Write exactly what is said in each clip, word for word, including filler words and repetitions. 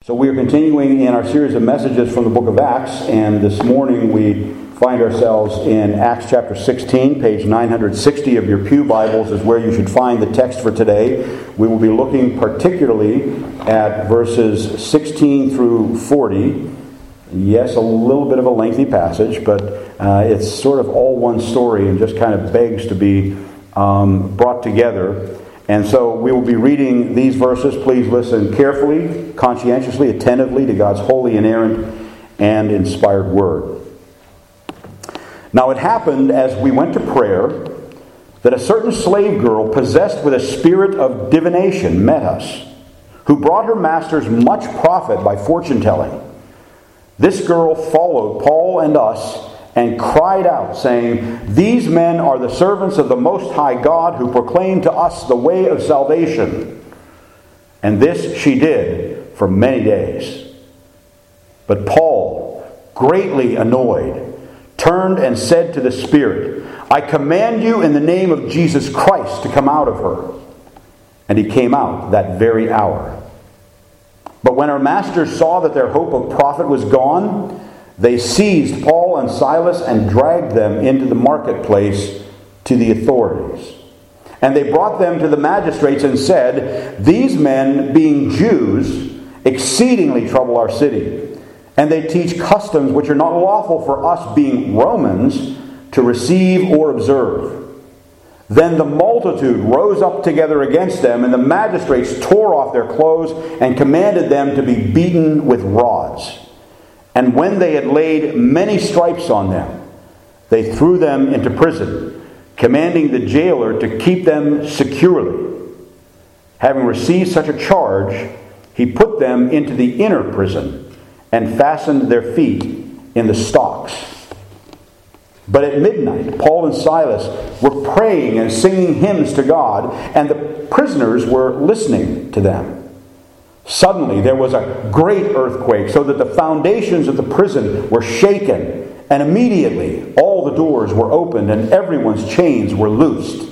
So we are continuing in our series of messages from the book of Acts, and this morning we find ourselves in Acts chapter sixteen, page nine sixty of your pew Bibles is where you should find the text for today. We will be looking particularly at verses sixteen through forty. Yes, a little bit of a lengthy passage, but uh, it's sort of all one story and just kind of begs to be um, brought together. And so we will be reading these verses. Please listen carefully, conscientiously, attentively to God's holy, inerrant, and inspired word. Now it happened as we went to prayer that a certain slave girl possessed with a spirit of divination met us, who brought her masters much profit by fortune-telling. This girl followed Paul and us and cried out, saying, "These men are the servants of the Most High God, who proclaim to us the way of salvation." And this she did for many days. But Paul, greatly annoyed, turned and said to the spirit, "I command you in the name of Jesus Christ to come out of her." And he came out that very hour. But when her masters saw that their hope of profit was gone, they seized Paul and Silas and dragged them into the marketplace to the authorities. And they brought them to the magistrates and said, "These men, being Jews, exceedingly trouble our city. And they teach customs which are not lawful for us, being Romans, to receive or observe." Then the multitude rose up together against them, and the magistrates tore off their clothes and commanded them to be beaten with rods. And when they had laid many stripes on them, they threw them into prison, commanding the jailer to keep them securely. Having received such a charge, he put them into the inner prison and fastened their feet in the stocks. But at midnight, Paul and Silas were praying and singing hymns to God, and the prisoners were listening to them. Suddenly there was a great earthquake, so that the foundations of the prison were shaken, and immediately all the doors were opened and everyone's chains were loosed.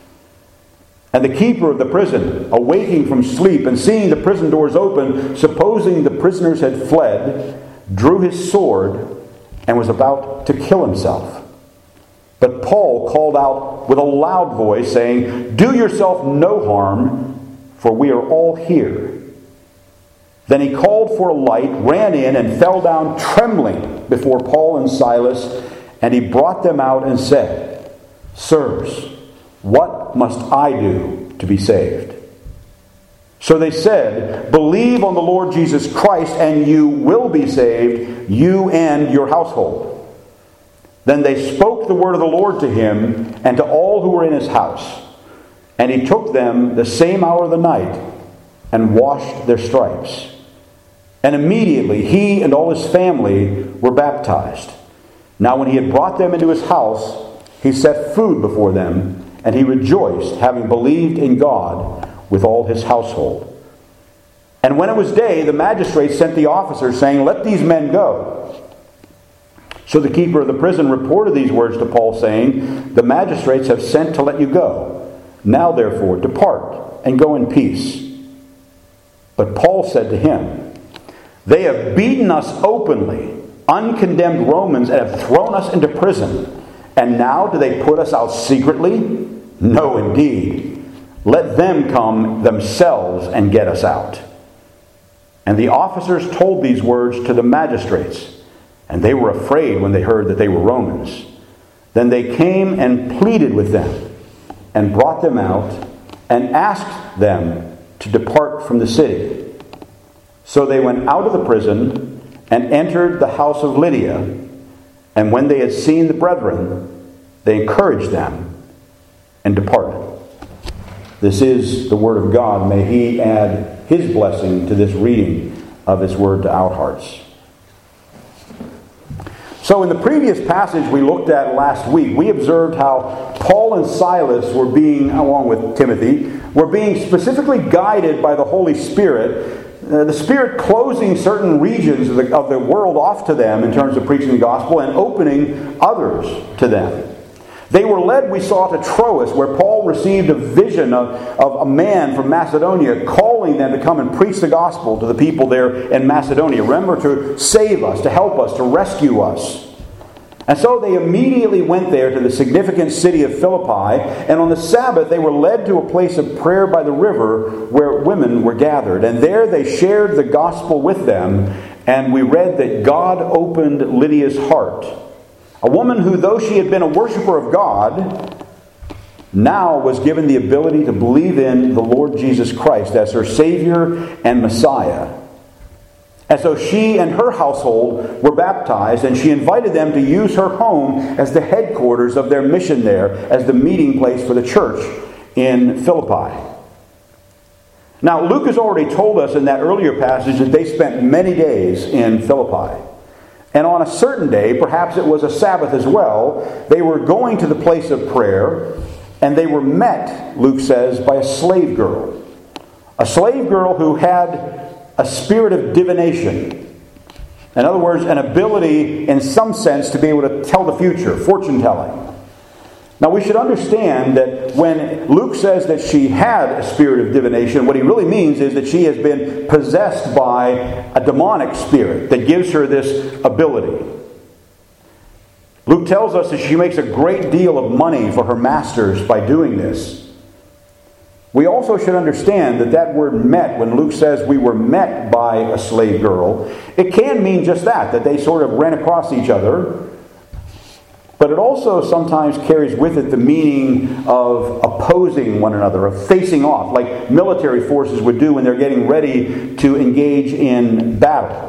And the keeper of the prison, awaking from sleep and seeing the prison doors open, supposing the prisoners had fled, drew his sword and was about to kill himself. But Paul called out with a loud voice, saying, "Do yourself no harm, for we are all here." Then he called for a light, ran in, and fell down trembling before Paul and Silas, and he brought them out and said, "Sirs, what must I do to be saved?" So they said, "Believe on the Lord Jesus Christ, and you will be saved, you and your household." Then they spoke the word of the Lord to him and to all who were in his house. And he took them the same hour of the night and washed their stripes. And immediately he and all his family were baptized. Now when he had brought them into his house, he set food before them, and he rejoiced, having believed in God with all his household. And when it was day, the magistrates sent the officers, saying, "Let these men go." So the keeper of the prison reported these words to Paul, saying, "The magistrates have sent to let you go. Now therefore depart, and go in peace." But Paul said to him, "They have beaten us openly, uncondemned Romans, and have thrown us into prison. And now do they put us out secretly? No, indeed. Let them come themselves and get us out." And the officers told these words to the magistrates, and they were afraid when they heard that they were Romans. Then they came and pleaded with them, and brought them out, and asked them to depart from the city. So they went out of the prison and entered the house of Lydia. And when they had seen the brethren, they encouraged them and departed. This is the word of God. May he add his blessing to this reading of his word to our hearts. So in the previous passage we looked at last week, we observed how Paul and Silas were being, along with Timothy, were being specifically guided by the Holy Spirit. Uh, the Spirit closing certain regions of the, of the world off to them in terms of preaching the gospel and opening others to them. They were led, we saw, to Troas, where Paul received a vision of, of a man from Macedonia calling calling them to come and preach the gospel to the people there in Macedonia. Remember, to save us, to help us, to rescue us. And so they immediately went there to the significant city of Philippi, and on the Sabbath they were led to a place of prayer by the river where women were gathered. And there they shared the gospel with them, and we read that God opened Lydia's heart. A woman who, though she had been a worshiper of God, now was given the ability to believe in the Lord Jesus Christ as her Savior and Messiah. And so she and her household were baptized, and she invited them to use her home as the headquarters of their mission there, as the meeting place for the church in Philippi. Now, Luke has already told us in that earlier passage that they spent many days in Philippi. And on a certain day, perhaps it was a Sabbath as well, they were going to the place of prayer, and they were met, Luke says, by a slave girl. A slave girl who had a spirit of divination. In other words, an ability in some sense to be able to tell the future, fortune telling. Now we should understand that when Luke says that she had a spirit of divination, what he really means is that she has been possessed by a demonic spirit that gives her this ability. Luke tells us that she makes a great deal of money for her masters by doing this. We also should understand that that word met, when Luke says we were met by a slave girl, it can mean just that, that they sort of ran across each other. But it also sometimes carries with it the meaning of opposing one another, of facing off, like military forces would do when they're getting ready to engage in battle.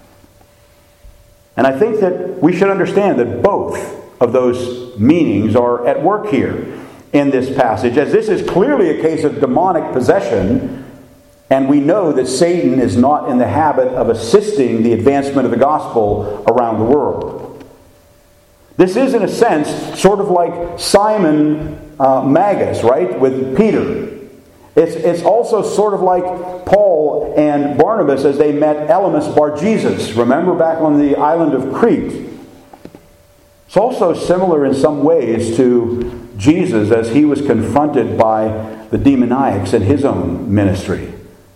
And I think that we should understand that both of those meanings are at work here in this passage, as this is clearly a case of demonic possession, and we know that Satan is not in the habit of assisting the advancement of the gospel around the world. This is, in a sense, sort of like Simon uh, Magus, right, with Peter. It's, it's also sort of like Paul and Barnabas as they met Elymas Bar Jesus, remember, back on the island of Crete. It's also similar in some ways to Jesus as he was confronted by the demoniacs in his own ministry.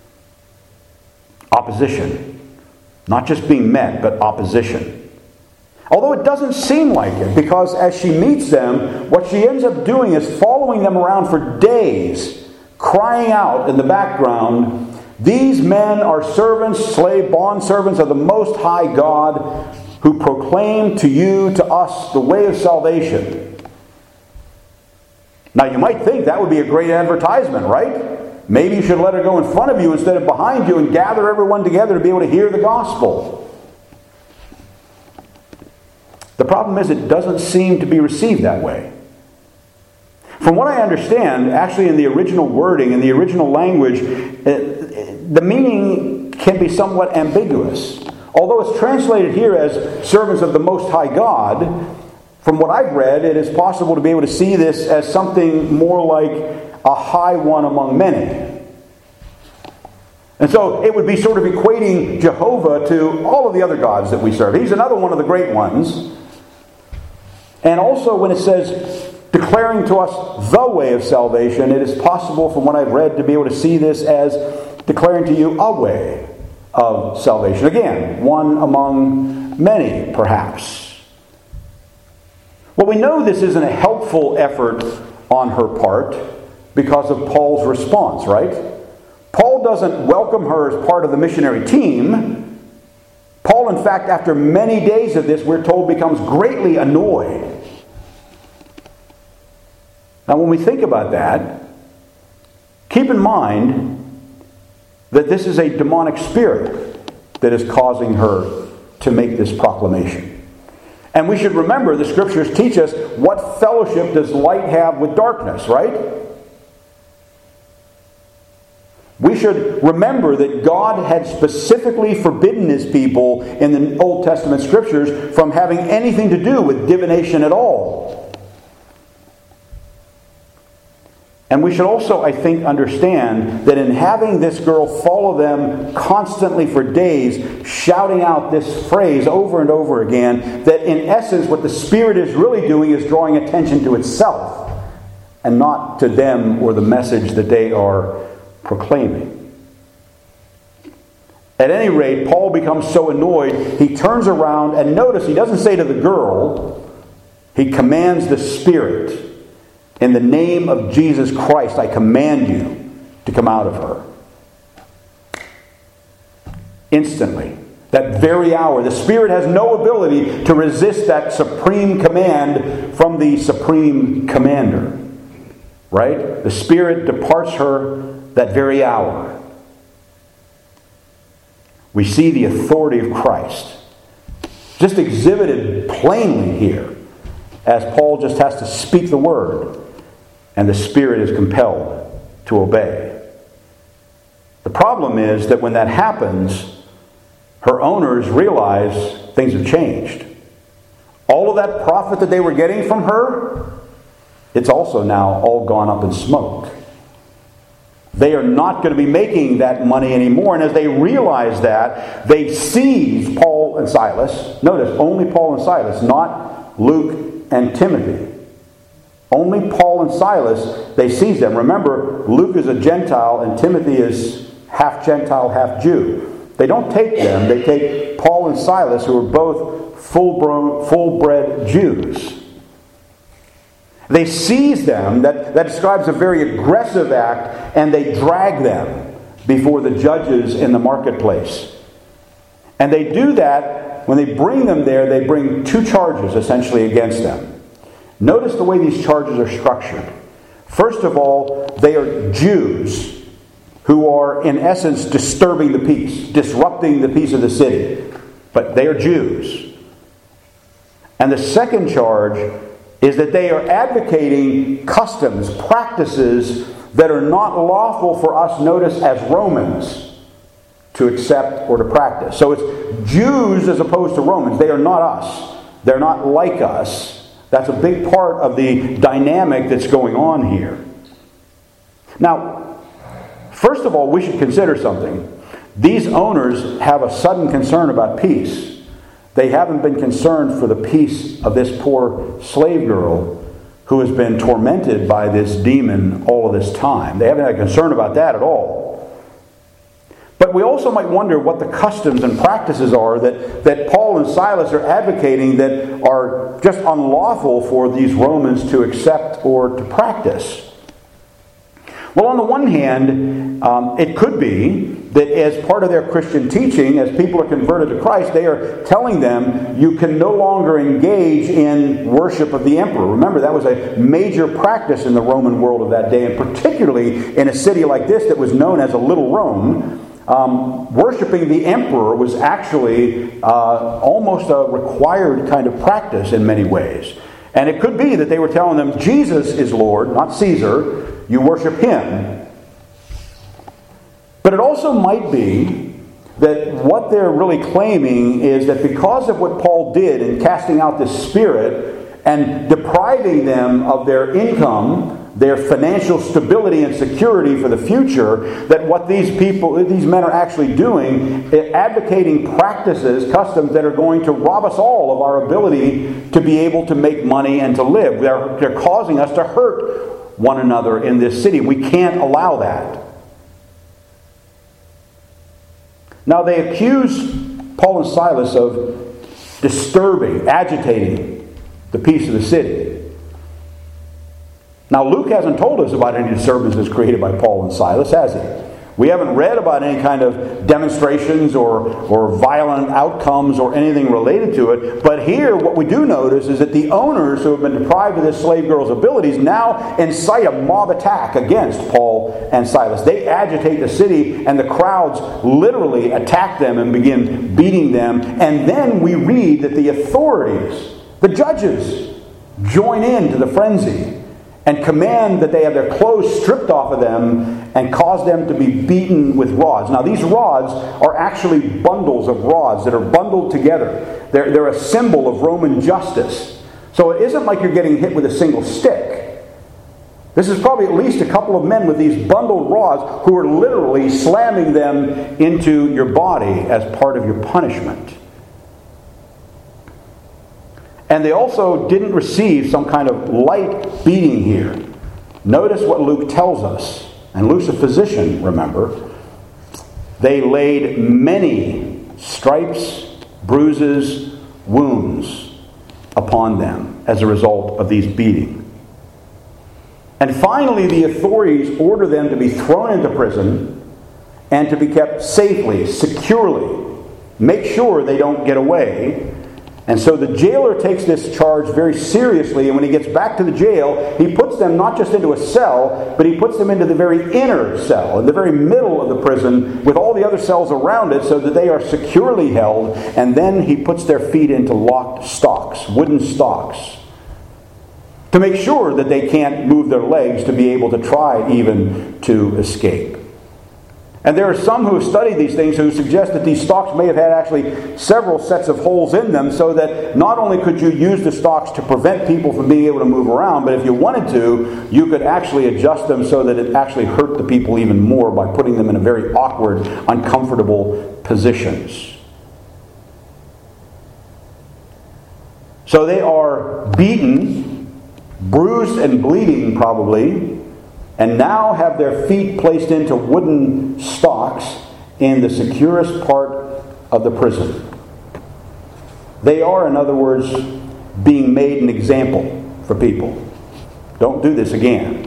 Opposition. Not just being met, but opposition. Although it doesn't seem like it, because as she meets them, what she ends up doing is following them around for days, crying out in the background, "These men are servants, slave, bondservants of the Most High God, who proclaim to you, to us, the way of salvation." Now you might think that would be a great advertisement, right? Maybe you should let her go in front of you instead of behind you and gather everyone together to be able to hear the gospel. The problem is it doesn't seem to be received that way. From what I understand, actually in the original wording, in the original language, the meaning can be somewhat ambiguous. Although it's translated here as servants of the Most High God, from what I've read, it is possible to be able to see this as something more like a high one among many. And so it would be sort of equating Jehovah to all of the other gods that we serve. He's another one of the great ones. And also when it says declaring to us the way of salvation, it is possible from what I've read to be able to see this as declaring to you a way of salvation. Again, one among many, perhaps. Well, we know this isn't a helpful effort on her part because of Paul's response, right? Paul doesn't welcome her as part of the missionary team. Paul, in fact, after many days of this, we're told, becomes greatly annoyed. Now, when we think about that, keep in mind that this is a demonic spirit that is causing her to make this proclamation. And we should remember, the Scriptures teach us, what fellowship does light have with darkness, right? We should remember that God had specifically forbidden His people in the Old Testament Scriptures from having anything to do with divination at all. And we should also, I think, understand that in having this girl follow them constantly for days, shouting out this phrase over and over again, that in essence what the Spirit is really doing is drawing attention to itself and not to them or the message that they are proclaiming. At any rate, Paul becomes so annoyed, he turns around, and notice he doesn't say to the girl, he commands the spirit, in the name of Jesus Christ, I command you to come out of her. Instantly, that very hour, the spirit has no ability to resist that supreme command from the supreme commander. Right? The spirit departs her that very hour. We see the authority of Christ just exhibited plainly here, as Paul just has to speak the word, and the spirit is compelled to obey. The problem is that when that happens, her owners realize things have changed. All of that profit that they were getting from her, it's also now all gone up in smoke. They are not going to be making that money anymore. And as they realize that, they seize Paul and Silas. Notice, only Paul and Silas, not Luke and Timothy. Only Paul and Silas, they seize them. Remember, Luke is a Gentile and Timothy is half Gentile, half Jew. They don't take them. They take Paul and Silas, who are both full-grown, full-bred Jews. They seize them. That, that describes a very aggressive act, and they drag them before the judges in the marketplace. And they do that, when they bring them there, they bring two charges essentially against them. Notice the way these charges are structured. First of all, they are Jews who are, in essence, disturbing the peace, disrupting the peace of the city. But they are Jews. And the second charge is that they are advocating customs, practices that are not lawful for us, notice, as Romans, to accept or to practice. So it's Jews as opposed to Romans. They are not us. They're not like us. That's a big part of the dynamic that's going on here. Now, first of all, we should consider something. These owners have a sudden concern about peace. They haven't been concerned for the peace of this poor slave girl who has been tormented by this demon all of this time. They haven't had concern about that at all. But we also might wonder what the customs and practices are that, that Paul and Silas are advocating that are just unlawful for these Romans to accept or to practice. Well, on the one hand, um, it could be that as part of their Christian teaching, as people are converted to Christ, they are telling them you can no longer engage in worship of the emperor. Remember, that was a major practice in the Roman world of that day, and particularly in a city like this that was known as a Little Rome. Um, worshiping the emperor was actually uh, almost a required kind of practice in many ways. And it could be that they were telling them, Jesus is Lord, not Caesar. You worship him. But it also might be that what they're really claiming is that because of what Paul did in casting out this spirit and depriving them of their income, their financial stability and security for the future, that what these people, these men are actually doing, advocating practices, customs that are going to rob us all of our ability to be able to make money and to live. They're, they're causing us to hurt one another in this city. We can't allow that. Now they accuse Paul and Silas of disturbing, agitating the peace of the city. Now Luke hasn't told us about any disturbances created by Paul and Silas, has he? We haven't read about any kind of demonstrations or, or violent outcomes or anything related to it. But here, what we do notice is that the owners who have been deprived of this slave girl's abilities now incite a mob attack against Paul and Silas. They agitate the city, and the crowds literally attack them and begin beating them. And then we read that the authorities, the judges, join in to the frenzy and command that they have their clothes stripped off of them and cause them to be beaten with rods. Now, these rods are actually bundles of rods that are bundled together. They're, they're a symbol of Roman justice. So it isn't like you're getting hit with a single stick. This is probably at least a couple of men with these bundled rods who are literally slamming them into your body as part of your punishment. And they also didn't receive some kind of light beating here. Notice what Luke tells us. And Luke's a physician, remember. They laid many stripes, bruises, wounds upon them as a result of these beatings. And finally, the authorities order them to be thrown into prison and to be kept safely, securely. Make sure they don't get away. And so the jailer takes this charge very seriously, and when he gets back to the jail, he puts them not just into a cell, but he puts them into the very inner cell, in the very middle of the prison, with all the other cells around it, so that they are securely held, and then he puts their feet into locked stocks, wooden stocks, to make sure that they can't move their legs to be able to try even to escape. And there are some who have studied these things who suggest that these stocks may have had actually several sets of holes in them, so that not only could you use the stocks to prevent people from being able to move around, but if you wanted to, you could actually adjust them so that it actually hurt the people even more by putting them in a very awkward, uncomfortable positions. So they are beaten, bruised and bleeding probably, and now have their feet placed into wooden stocks in the securest part of the prison. They are, in other words, being made an example for people. Don't do this again.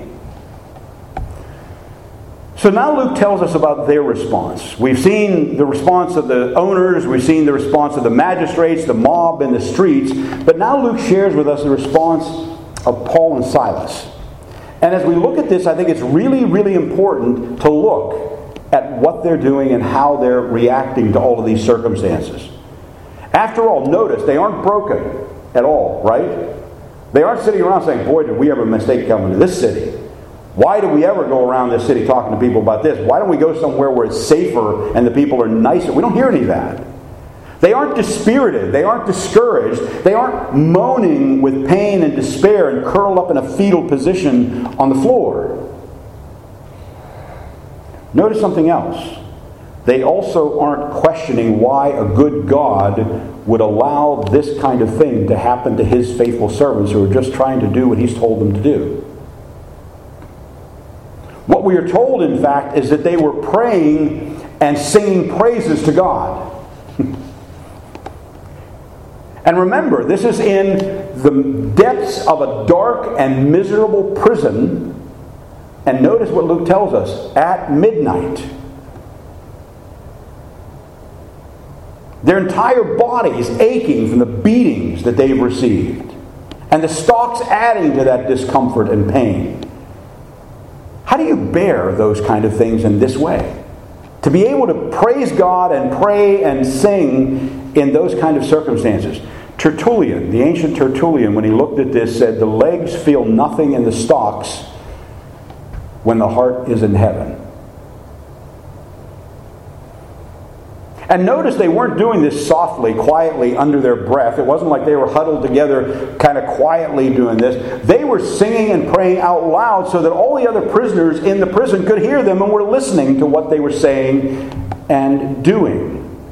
So now Luke tells us about their response. We've seen the response of the owners, we've seen the response of the magistrates, the mob in the streets, but now Luke shares with us the response of Paul and Silas. And as we look at this, I think it's really, really important to look at what they're doing and how they're reacting to all of these circumstances. After all, notice, they aren't broken at all, right? They aren't sitting around saying, boy, did we ever mistake coming to this city. Why do we ever go around this city talking to people about this? Why don't we go somewhere where it's safer and the people are nicer? We don't hear any of that. They aren't dispirited. They aren't discouraged. They aren't moaning with pain and despair and curled up in a fetal position on the floor. Notice something else. They also aren't questioning why a good God would allow this kind of thing to happen to His faithful servants who are just trying to do what He's told them to do. What we are told, in fact, is that they were praying and singing praises to God. And remember, this is in the depths of a dark and miserable prison. And notice what Luke tells us, at midnight. Their entire bodies aching from the beatings that they've received. And the stocks adding to that discomfort and pain. How do you bear those kind of things in this way? To be able to praise God and pray and sing in those kind of circumstances. Tertullian, the ancient Tertullian, when he looked at this, said, the legs feel nothing in the stocks when the heart is in heaven. And notice they weren't doing this softly, quietly, under their breath. It wasn't like they were huddled together, kind of quietly doing this. They were singing and praying out loud so that all the other prisoners in the prison could hear them and were listening to what they were saying and doing.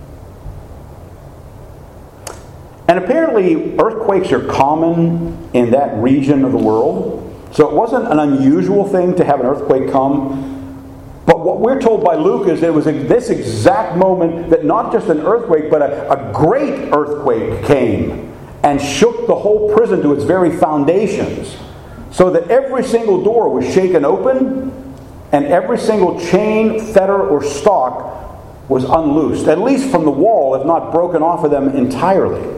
And apparently earthquakes are common in that region of the world. So it wasn't an unusual thing to have an earthquake come. But what we're told by Luke is that it was at this exact moment that not just an earthquake, but a, a great earthquake came and shook the whole prison to its very foundations. So that every single door was shaken open and every single chain, fetter, or stock was unloosed. At least from the wall, if not broken off of them entirely.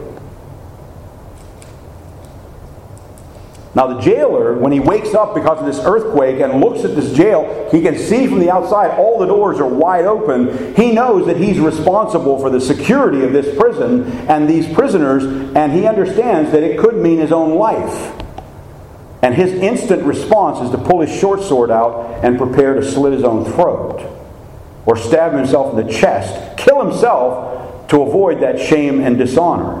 Now the jailer, when he wakes up because of this earthquake and looks at this jail, he can see from the outside all the doors are wide open. He knows that he's responsible for the security of this prison and these prisoners, and he understands that it could mean his own life. And his instant response is to pull his short sword out and prepare to slit his own throat. Or stab himself in the chest, kill himself to avoid that shame and dishonor.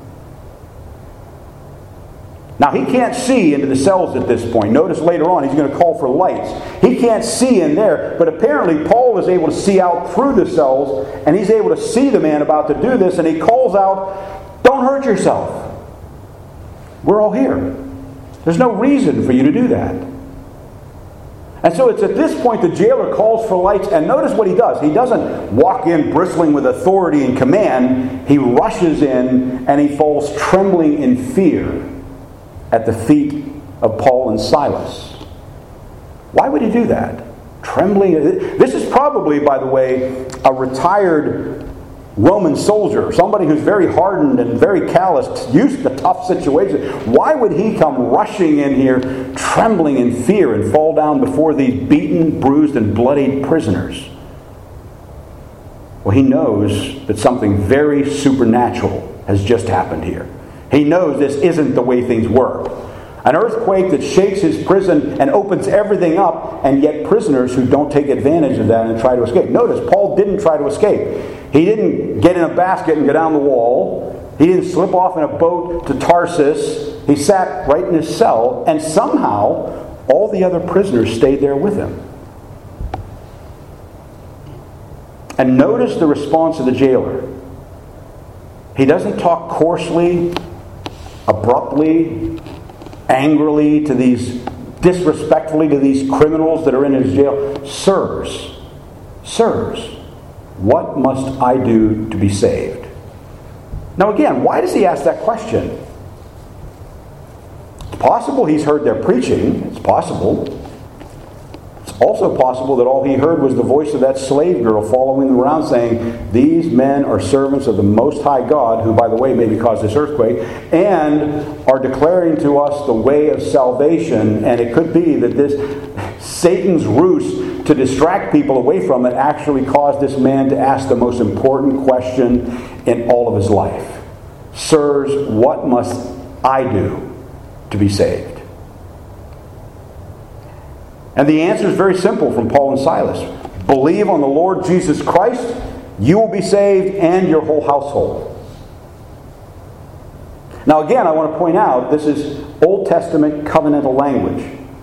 Now, he can't see into the cells at this point. Notice later on he's going to call for lights. He can't see in there, but apparently Paul is able to see out through the cells, and he's able to see the man about to do this, and he calls out, "Don't hurt yourself. We're all here. There's no reason for you to do that." And so it's at this point the jailer calls for lights, and notice what he does. He doesn't walk in bristling with authority and command. He rushes in and he falls trembling in fear at the feet of Paul and Silas. Why would he do that? Trembling. This is probably, by the way, a retired Roman soldier, somebody who's very hardened and very calloused, used to tough situations. Why would he come rushing in here, trembling in fear, and fall down before these beaten, bruised, and bloodied prisoners? Well, he knows that something very supernatural has just happened here. He knows this isn't the way things work. An earthquake that shakes his prison and opens everything up, and yet prisoners who don't take advantage of that and try to escape. Notice, Paul didn't try to escape. He didn't get in a basket and go down the wall. He didn't slip off in a boat to Tarsus. He sat right in his cell, and somehow all the other prisoners stayed there with him. And notice the response of the jailer. He doesn't talk coarsely, abruptly, angrily to these, disrespectfully to these criminals that are in his jail. Sirs, sirs, what must I do to be saved? Now again, why does he ask that question? It's possible he's heard their preaching. It's possible. It's also possible that all he heard was the voice of that slave girl following them around saying, "These men are servants of the Most High God," who, by the way, maybe caused this earthquake, and are declaring to us the way of salvation. And it could be that this Satan's ruse to distract people away from it actually caused this man to ask the most important question in all of his life. Sirs, what must I do to be saved? And the answer is very simple from Paul and Silas. Believe on the Lord Jesus Christ, you will be saved, and your whole household. Now again, I want to point out, this is Old Testament covenantal language.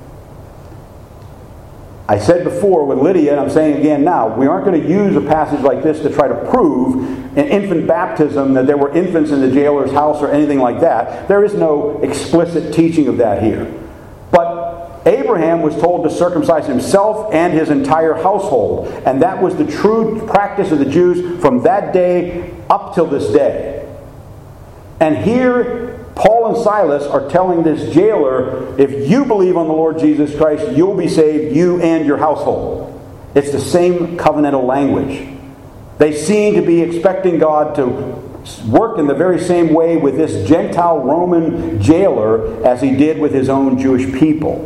I said before with Lydia, and I'm saying again now, we aren't going to use a passage like this to try to prove in infant baptism that there were infants in the jailer's house or anything like that. There is no explicit teaching of that here. But Abraham was told to circumcise himself and his entire household. And that was the true practice of the Jews from that day up till this day. And here, Paul and Silas are telling this jailer, if you believe on the Lord Jesus Christ, you'll be saved, you and your household. It's the same covenantal language. They seem to be expecting God to work in the very same way with this Gentile Roman jailer as he did with his own Jewish people.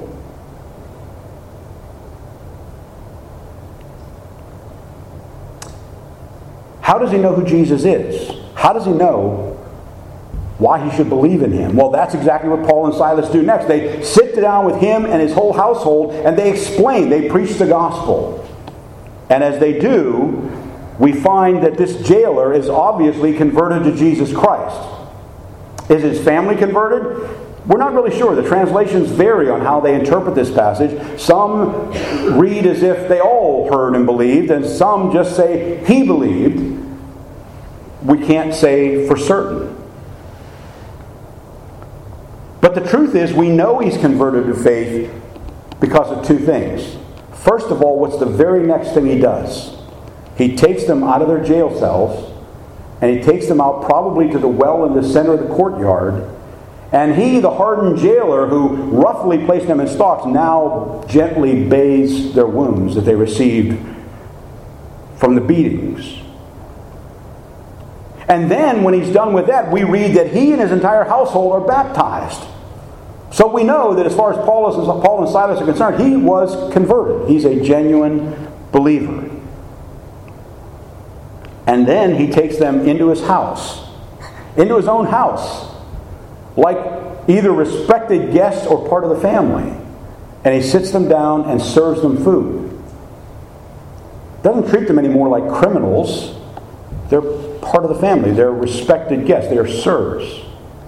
How does he know who Jesus is? How does he know why he should believe in him? Well, that's exactly what Paul and Silas do next. They sit down with him and his whole household, and they explain, they preach the gospel. And as they do, we find that this jailer is obviously converted to Jesus Christ. Is his family converted? We're not really sure. The translations vary on how they interpret this passage. Some read as if they all heard and believed, and some just say he believed. We can't say for certain. But the truth is, we know he's converted to faith because of two things. First of all, what's the very next thing he does? He takes them out of their jail cells, and he takes them out probably to the well in the center of the courtyard. And he, the hardened jailer who roughly placed them in stocks, now gently bathes their wounds that they received from the beatings. And then, when he's done with that, we read that he and his entire household are baptized. So we know that as far as Paul, is, Paul and Silas are concerned, he was converted. He's a genuine believer. And then he takes them into his house, into his own house, like either respected guests or part of the family. And he sits them down and serves them food. Doesn't treat them anymore like criminals. They're part of the family. They're respected guests. They are sirs.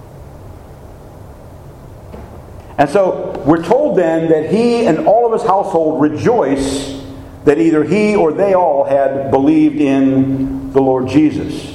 And so we're told then that he and all of his household rejoice that either he or they all had believed in the Lord Jesus.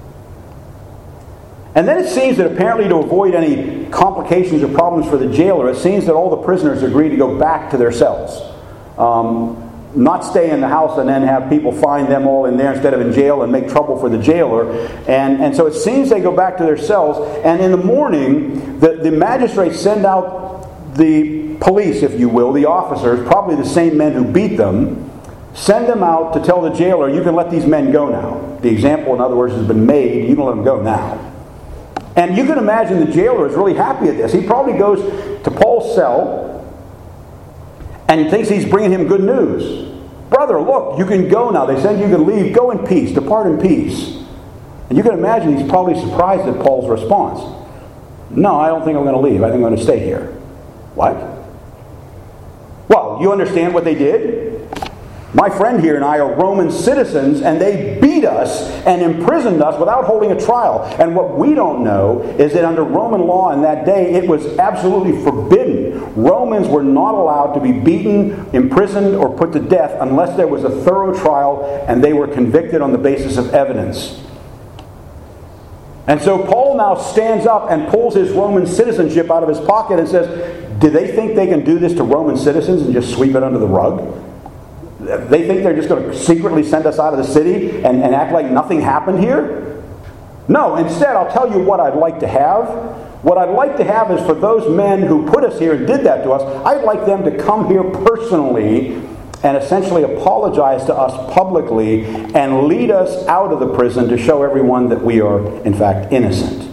And then it seems that apparently to avoid any complications or problems for the jailer, it seems that all the prisoners agree to go back to their cells. Um, not stay in the house and then have people find them all in there instead of in jail and make trouble for the jailer. And, and so it seems they go back to their cells. And in the morning, the, the magistrates send out the police, if you will, the officers, probably the same men who beat them, send them out to tell the jailer, you can let these men go now. The example, in other words, has been made. You can let them go now. And you can imagine the jailer is really happy at this. He probably goes to Paul's cell and thinks he's bringing him good news. Brother, look, you can go now. They said you can leave. Go in peace. Depart in peace. And you can imagine he's probably surprised at Paul's response. No, I don't think I'm going to leave. I think I'm going to stay here. What? Well, you understand what they did? My friend here and I are Roman citizens, and they beat us and imprisoned us without holding a trial. And what we don't know is that under Roman law in that day, it was absolutely forbidden. Romans were not allowed to be beaten, imprisoned, or put to death unless there was a thorough trial and they were convicted on the basis of evidence. And so Paul now stands up and pulls his Roman citizenship out of his pocket and says, do they think they can do this to Roman citizens and just sweep it under the rug? They think they're just going to secretly send us out of the city and, and act like nothing happened here? No, instead, I'll tell you what I'd like to have. What I'd like to have is for those men who put us here and did that to us, I'd like them to come here personally and essentially apologize to us publicly and lead us out of the prison to show everyone that we are, in fact, innocent.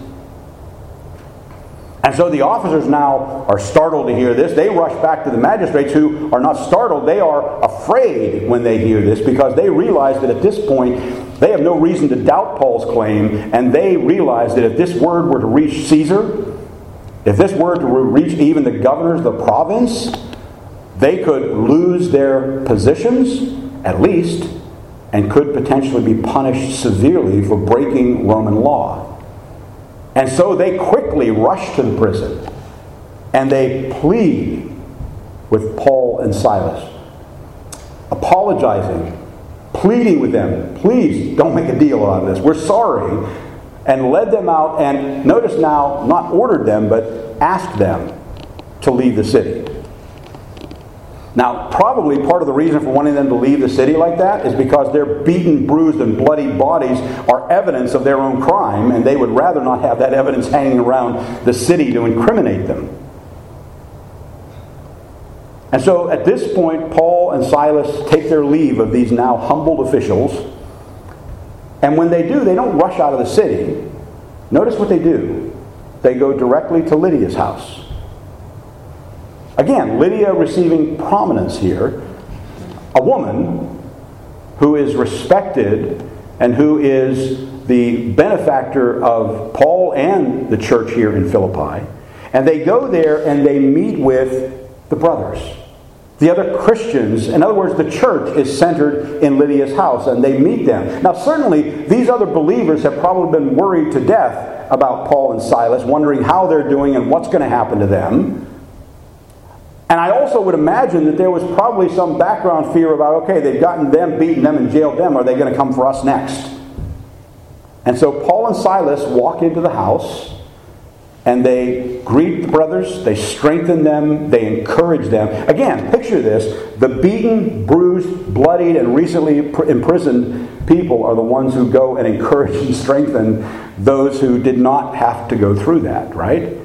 And so the officers now are startled to hear this. They rush back to the magistrates, who are not startled. They are afraid when they hear this, because they realize that at this point they have no reason to doubt Paul's claim, and they realize that if this word were to reach Caesar, if this word were to reach even the governors of the province, they could lose their positions, at least, and could potentially be punished severely for breaking Roman law. And so they quickly rush to the prison and they plead with Paul and Silas, apologizing, pleading with them, please don't make a deal out of this, we're sorry, and led them out, and notice now, not ordered them, but asked them to leave the city. Now, probably part of the reason for wanting them to leave the city like that is because their beaten, bruised, and bloody bodies are evidence of their own crime, and they would rather not have that evidence hanging around the city to incriminate them. And so at this point, Paul and Silas take their leave of these now humbled officials, and when they do, they don't rush out of the city. Notice what they do. They go directly to Lydia's house. Again, Lydia receiving prominence here, a woman who is respected and who is the benefactor of Paul and the church here in Philippi. And they go there and they meet with the brothers, the other Christians. In other words, the church is centered in Lydia's house, and they meet them. Now, certainly, these other believers have probably been worried to death about Paul and Silas, wondering how they're doing and what's going to happen to them. And I also would imagine that there was probably some background fear about, okay, they've gotten them, beaten them, and jailed them. Are they going to come for us next? And so Paul and Silas walk into the house, and they greet the brothers, they strengthen them, they encourage them. Again, picture this. The beaten, bruised, bloodied, and recently imprisoned people are the ones who go and encourage and strengthen those who did not have to go through that, right?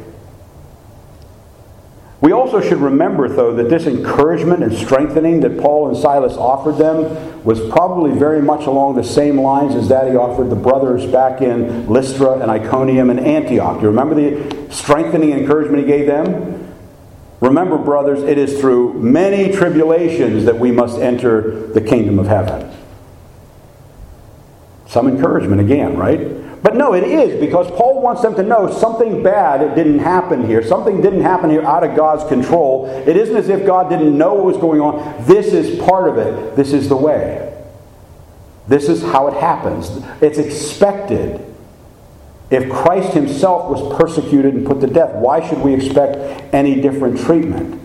We also should remember, though, that this encouragement and strengthening that Paul and Silas offered them was probably very much along the same lines as that he offered the brothers back in Lystra and Iconium and Antioch. Do you remember the strengthening and encouragement he gave them? Remember, brothers, it is through many tribulations that we must enter the kingdom of heaven. Some encouragement again, right? But no, it is, because Paul wants them to know something bad didn't happen here. Something didn't happen here out of God's control. It isn't as if God didn't know what was going on. This is part of it. This is the way. This is how it happens. It's expected. If Christ himself was persecuted and put to death, why should we expect any different treatment?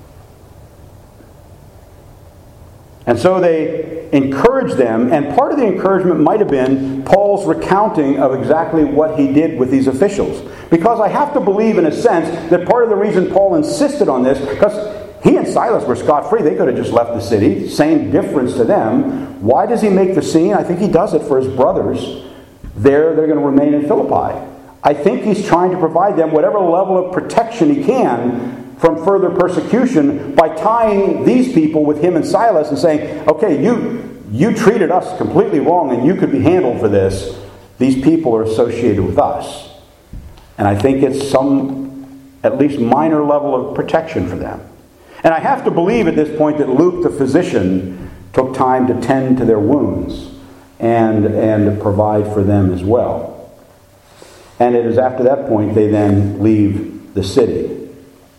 And so they encouraged them, and part of the encouragement might have been Paul's recounting of exactly what he did with these officials. Because I have to believe, in a sense, that part of the reason Paul insisted on this, because He and Silas were scot-free. They could have just left the city. Same difference to them. Why does he make the scene? I think he does it for his brothers. There, they're going to remain in Philippi. I think he's trying to provide them whatever level of protection he can from further persecution by tying these people with him and Silas and saying, okay, you, you treated us completely wrong and you could be handled for this. These people are associated with us. And I think it's some, at least minor level of protection for them. And I have to believe at this point that Luke, the physician, took time to tend to their wounds and, and to provide for them as well. And it is after that point they then leave the city.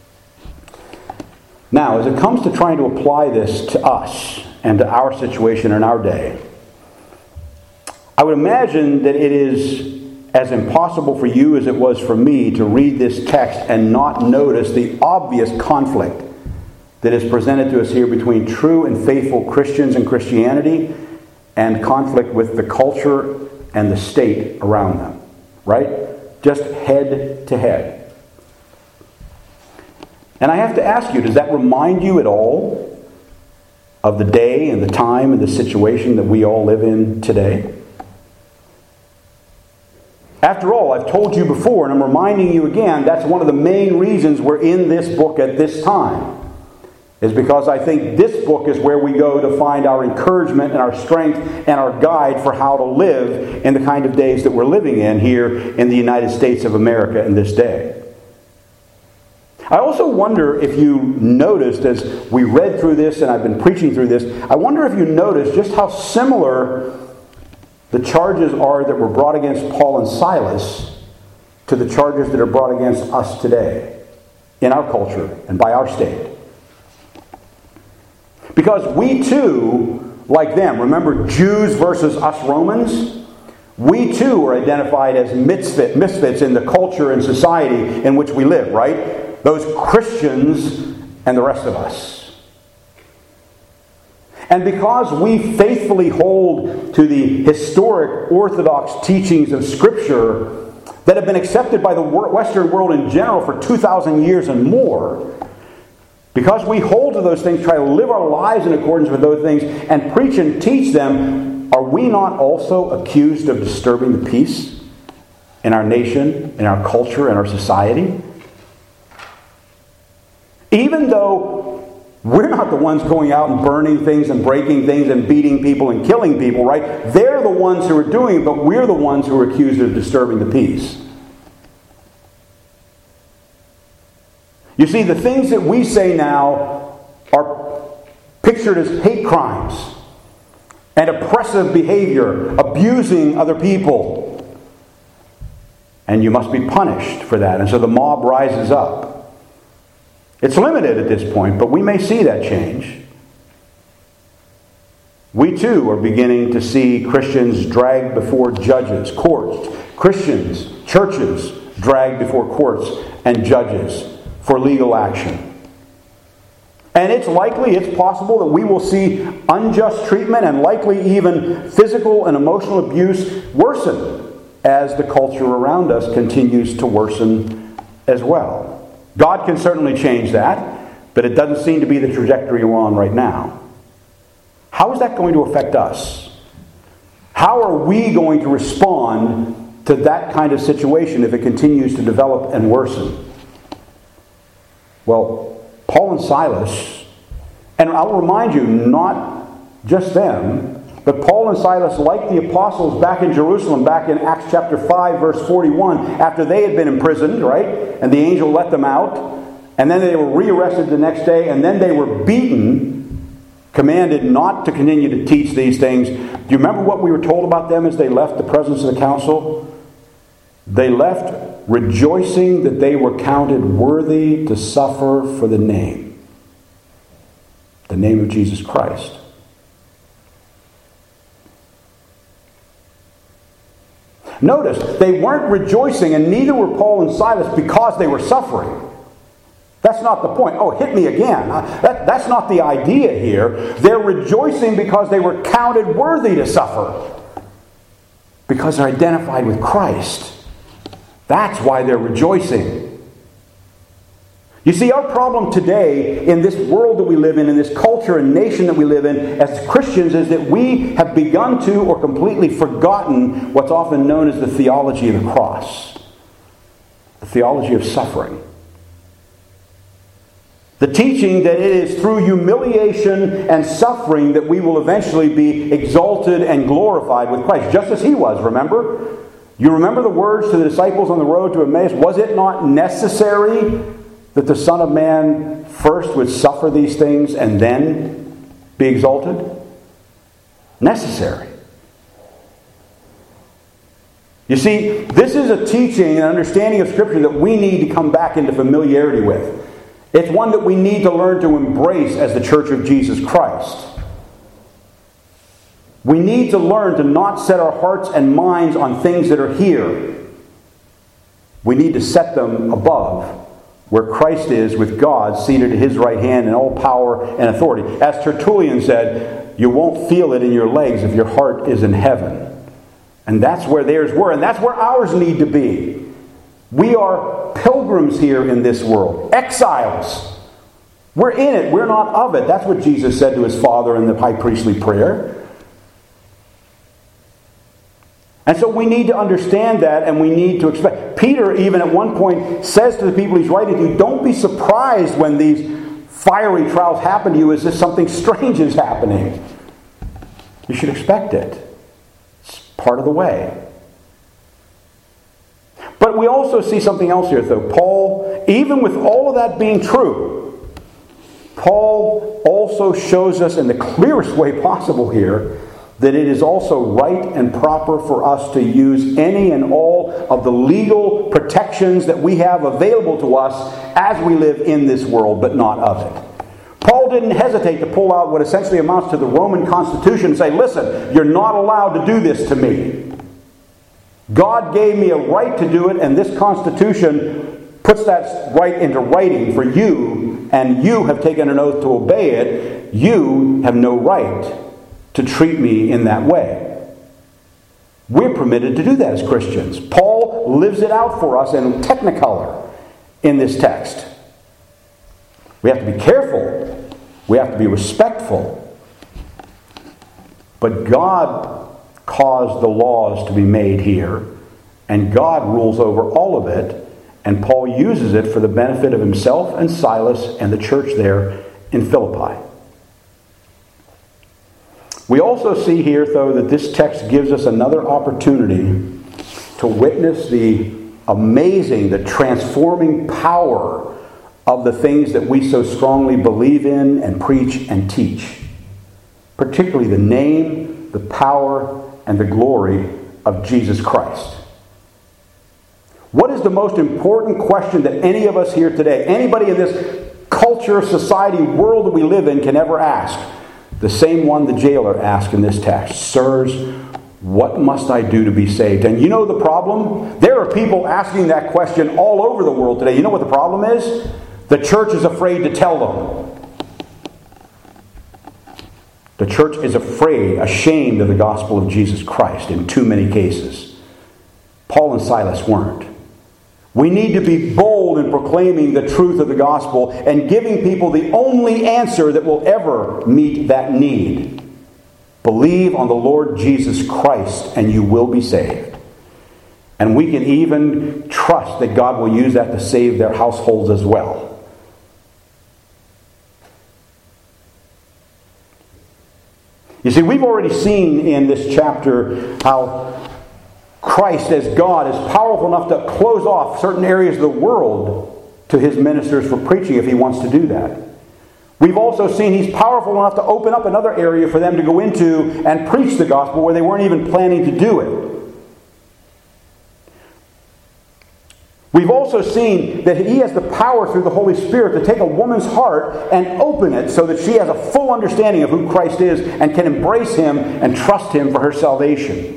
Now, as it comes to trying to apply this to us and to our situation in our day, I would imagine that it is as impossible for you as it was for me to read this text and not notice the obvious conflict that is presented to us here between true and faithful Christians and Christianity and conflict with the culture and the state around them. Right? Just head to head. And I have to ask you, does that remind you at all of the day and the time and the situation that we all live in today? After all, I've told you before, and I'm reminding you again, that's one of the main reasons we're in this book at this time. Is because I think this book is where we go to find our encouragement and our strength and our guide for how to live in the kind of days that we're living in here in the United States of America in this day. I also wonder if you noticed as we read through this and I've been preaching through this, I wonder if you noticed just how similar the charges are that were brought against Paul and Silas to the charges that are brought against us today in our culture and by our state. Because we too, like them, remember Jews versus us Romans? We too are identified as misfit, misfits in the culture and society in which we live, right? Those Christians and the rest of us. And because we faithfully hold to the historic Orthodox teachings of Scripture that have been accepted by the Western world in general for two thousand years and more, because we hold to those things, try to live our lives in accordance with those things, and preach and teach them, are we not also accused of disturbing the peace in our nation, in our culture, in our society? Even though we're not the ones going out and burning things and breaking things and beating people and killing people, right? They're the ones who are doing it, but we're the ones who are accused of disturbing the peace. You see, the things that we say now are pictured as hate crimes and oppressive behavior, abusing other people. And you must be punished for that. And so the mob rises up. It's limited at this point, but we may see that change. We too are beginning to see Christians dragged before judges, courts, Christians, churches dragged before courts and judges for legal action. And it's likely, it's possible that we will see unjust treatment and likely even physical and emotional abuse worsen as the culture around us continues to worsen as well. God can certainly change that, but it doesn't seem to be the trajectory we're on right now. How is that going to affect us? How are we going to respond to that kind of situation if it continues to develop and worsen? Well, Paul and Silas, and I'll remind you, not just them, but Paul and Silas, like the apostles back in Jerusalem, back in Acts chapter five, verse forty-one, after they had been imprisoned, right, and the angel let them out, and then they were rearrested the next day, and then they were beaten, commanded not to continue to teach these things. Do you remember what we were told about them as they left the presence of the council? They left rejoicing that they were counted worthy to suffer for the name. The name of Jesus Christ. Notice, they weren't rejoicing, and neither were Paul and Silas, because they were suffering. That's not the point. Oh, hit me again. That, that's not the idea here. They're rejoicing because they were counted worthy to suffer. Because they're identified with Christ. That's why they're rejoicing. You see, our problem today in this world that we live in, in this culture and nation that we live in as Christians, is that we have begun to or completely forgotten what's often known as the theology of the cross. The theology of suffering. The teaching that it is through humiliation and suffering that we will eventually be exalted and glorified with Christ, just as He was, remember? You remember the words to the disciples on the road to Emmaus? Was it not necessary that the Son of Man first would suffer these things and then be exalted? Necessary. You see, this is a teaching and understanding of Scripture that we need to come back into familiarity with. It's one that we need to learn to embrace as the Church of Jesus Christ. We need to learn to not set our hearts and minds on things that are here. We need to set them above, where Christ is with God seated at His right hand in all power and authority. As Tertullian said, you won't feel it in your legs if your heart is in heaven. And that's where theirs were, and that's where ours need to be. We are pilgrims here in this world, exiles. We're in it, we're not of it. That's what Jesus said to His Father in the high priestly prayer. And so we need to understand that, and we need to expect. Peter even at one point says to the people he's writing to, don't be surprised when these fiery trials happen to you as if something strange is happening. You should expect it. It's part of the way. But we also see something else here, though. Paul, even with all of that being true, Paul also shows us in the clearest way possible here that it is also right and proper for us to use any and all of the legal protections that we have available to us as we live in this world, but not of it. Paul didn't hesitate to pull out what essentially amounts to the Roman Constitution and say, listen, you're not allowed to do this to me. God gave me a right to do it, and this Constitution puts that right into writing for you, and you have taken an oath to obey it. You have no right to treat me in that way. We're permitted to do that as Christians. Paul lives it out for us in technicolor in this text. We have to be careful. We have to be respectful. But God caused the laws to be made here, and God rules over all of it, and Paul uses it for the benefit of himself and Silas and the church there in Philippi. We also see here, though, that this text gives us another opportunity to witness the amazing, the transforming power of the things that we so strongly believe in and preach and teach. Particularly the name, the power, and the glory of Jesus Christ. What is the most important question that any of us here today, anybody in this culture, society, world that we live in can ever ask? The same one the jailer asked in this text. Sirs, what must I do to be saved? And you know the problem? There are people asking that question all over the world today. You know what the problem is? The church is afraid to tell them. The church is afraid, ashamed of the gospel of Jesus Christ in too many cases. Paul and Silas weren't. We need to be bold in proclaiming the truth of the gospel and giving people the only answer that will ever meet that need. Believe on the Lord Jesus Christ and you will be saved. And we can even trust that God will use that to save their households as well. You see, we've already seen in this chapter how Christ as God is powerful enough to close off certain areas of the world to His ministers for preaching if He wants to do that. We've also seen He's powerful enough to open up another area for them to go into and preach the gospel where they weren't even planning to do it. We've also seen that He has the power through the Holy Spirit to take a woman's heart and open it so that she has a full understanding of who Christ is and can embrace Him and trust Him for her salvation.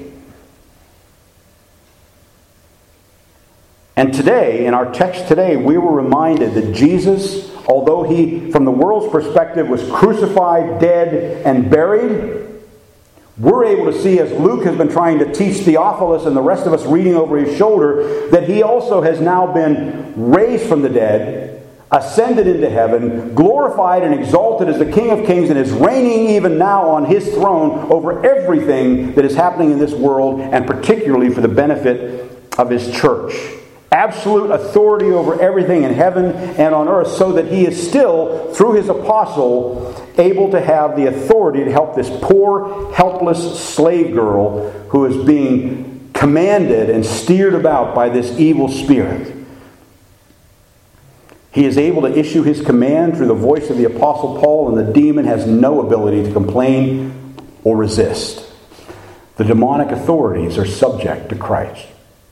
And today, in our text today, we were reminded that Jesus, although He, from the world's perspective, was crucified, dead, and buried, we're able to see, as Luke has been trying to teach Theophilus and the rest of us reading over his shoulder, that He also has now been raised from the dead, ascended into heaven, glorified and exalted as the King of Kings, and is reigning even now on his throne over everything that is happening in this world, and particularly for the benefit of his church. Absolute authority over everything in heaven and on earth, so that he is still, through his apostle, able to have the authority to help this poor, helpless slave girl who is being commanded and steered about by this evil spirit. He is able to issue his command through the voice of the Apostle Paul, and the demon has no ability to complain or resist. The demonic authorities are subject to Christ.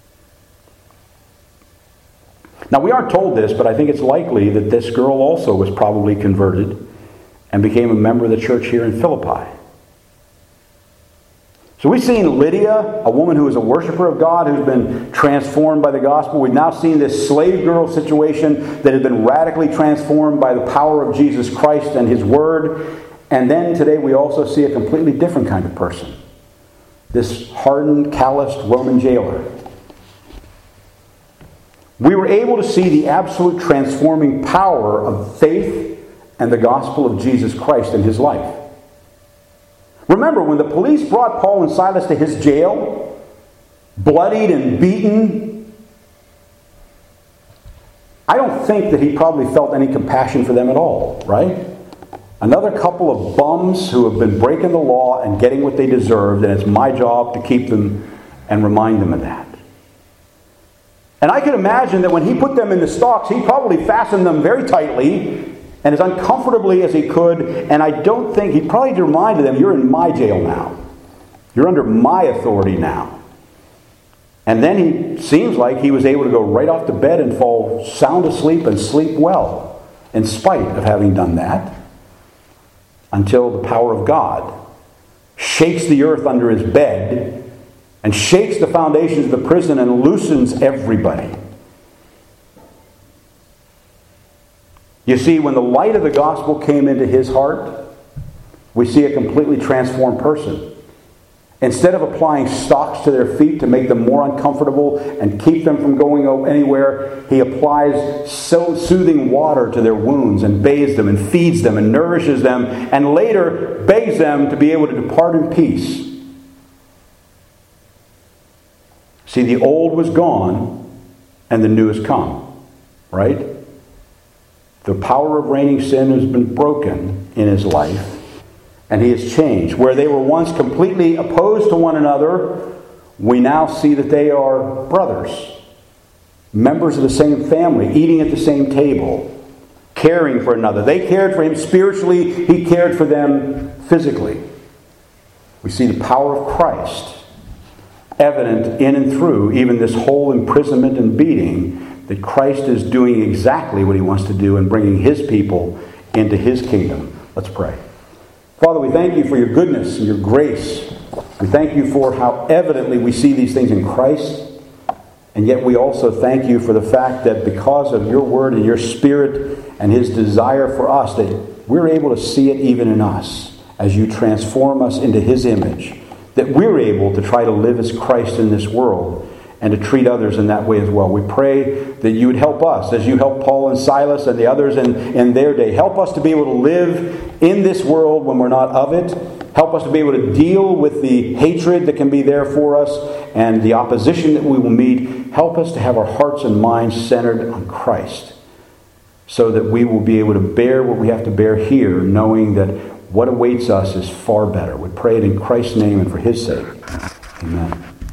Now, we aren't told this, but I think it's likely that this girl also was probably converted and became a member of the church here in Philippi. So we've seen Lydia, a woman who is a worshiper of God, who's been transformed by the gospel. We've now seen this slave girl situation that had been radically transformed by the power of Jesus Christ and his word. And then today we also see a completely different kind of person. This hardened, calloused Roman jailer. We were able to see the absolute transforming power of faith and the gospel of Jesus Christ in his life. Remember, when the police brought Paul and Silas to his jail, bloodied and beaten, I don't think that he probably felt any compassion for them at all, right? Another couple of bums who have been breaking the law and getting what they deserved, and it's my job to keep them and remind them of that. And I can imagine that when he put them in the stocks, he probably fastened them very tightly and as uncomfortably as he could. And I don't think, he probably reminded them, you're in my jail now. You're under my authority now. And then he seems like he was able to go right off to bed and fall sound asleep and sleep well, in spite of having done that, until the power of God shakes the earth under his bed and shakes the foundations of the prison and loosens everybody. You see, when the light of the gospel came into his heart, we see a completely transformed person. Instead of applying stocks to their feet to make them more uncomfortable and keep them from going anywhere, he applies so soothing water to their wounds and bathes them and feeds them and nourishes them, and later begs them to be able to depart in peace. See, the old was gone and the new has come, right? The power of reigning sin has been broken in his life, and he has changed. Where they were once completely opposed to one another, we now see that they are brothers, members of the same family, eating at the same table, caring for another. They cared for him spiritually, he cared for them physically. We see the power of Christ evident in and through even this whole imprisonment and beating, that Christ is doing exactly what he wants to do and bringing his people into his kingdom. Let's pray. Father, we thank you for your goodness and your grace. We thank you for how evidently we see these things in Christ. And yet we also thank you for the fact that because of your word and your spirit and his desire for us, that we're able to see it even in us as you transform us into his image. That we're able to try to live as Christ in this world and to treat others in that way as well. We pray that you would help us as you helped Paul and Silas and the others in, in their day. Help us to be able to live in this world when we're not of it. Help us to be able to deal with the hatred that can be there for us and the opposition that we will meet. Help us to have our hearts and minds centered on Christ, so that we will be able to bear what we have to bear here, knowing that what awaits us is far better. We pray it in Christ's name and for his sake. Amen.